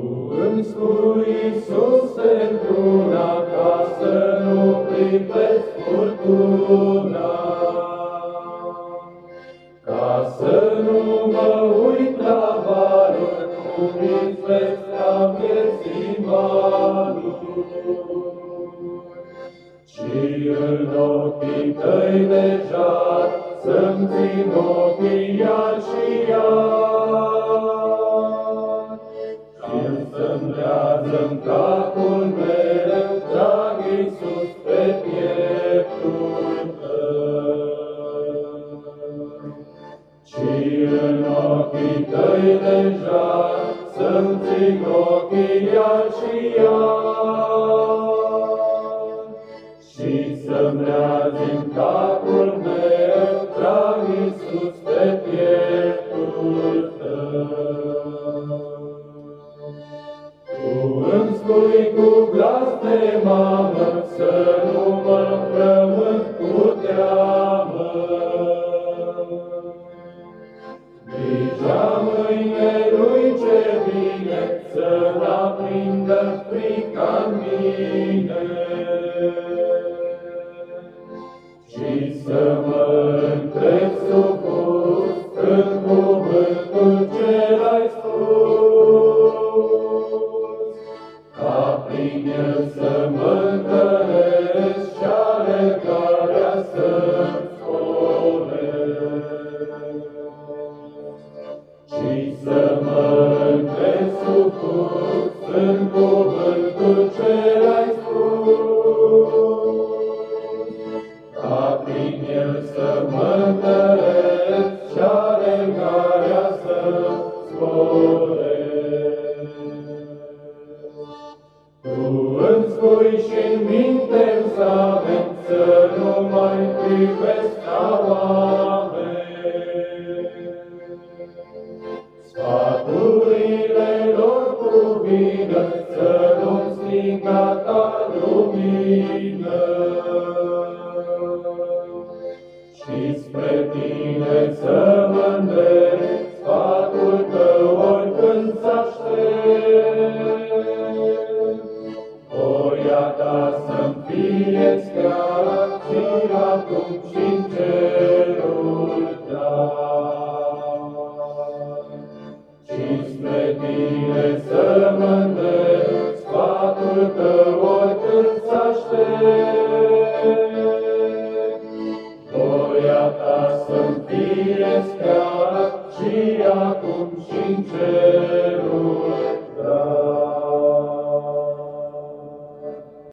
Îmi spui, Iisuse, într-una, ca să nu privesc furtuna, ca să nu mă uit la valuri, cum izvesc la vieții valuri, ci în ochii tăi deja să-mi țin ochii iar și iar. Să-mi rează-n capul meu, drag Iisus, pe pieptul Tău. Ci în ochii Tăi deja să-mi țin ochii iar și iar, și să-mi rează-n capul meu, drag Iisus, pe pieptul Tău. Tu îmi spui cu glas de mamă să nu mă frământ cu teamă. Grija mâinelui ce vine să-l aprindă frica-n mine, și să mă întreb supus în cuvântul ce l-ai spus, ca prin el să mă întăresc și alergarea să-mi sporesc. Și să mă întreb supus în cuvântul ce l-ai spus, ca prin el să mă întăresc și alergarea să-mi sporesc. Tu îmi spui și-n minte-mi să avem, să nu mai privesc la oameni. Sfaturile lor cuvină, să nu-mi stinga ta lumină, și spre Tine să mă îndrept, sfatul Tău oricând s-aștept. Voia Ta să-mi fie-ți chiar și acum și-n cerul dar, și spre Tine să mă îndrept,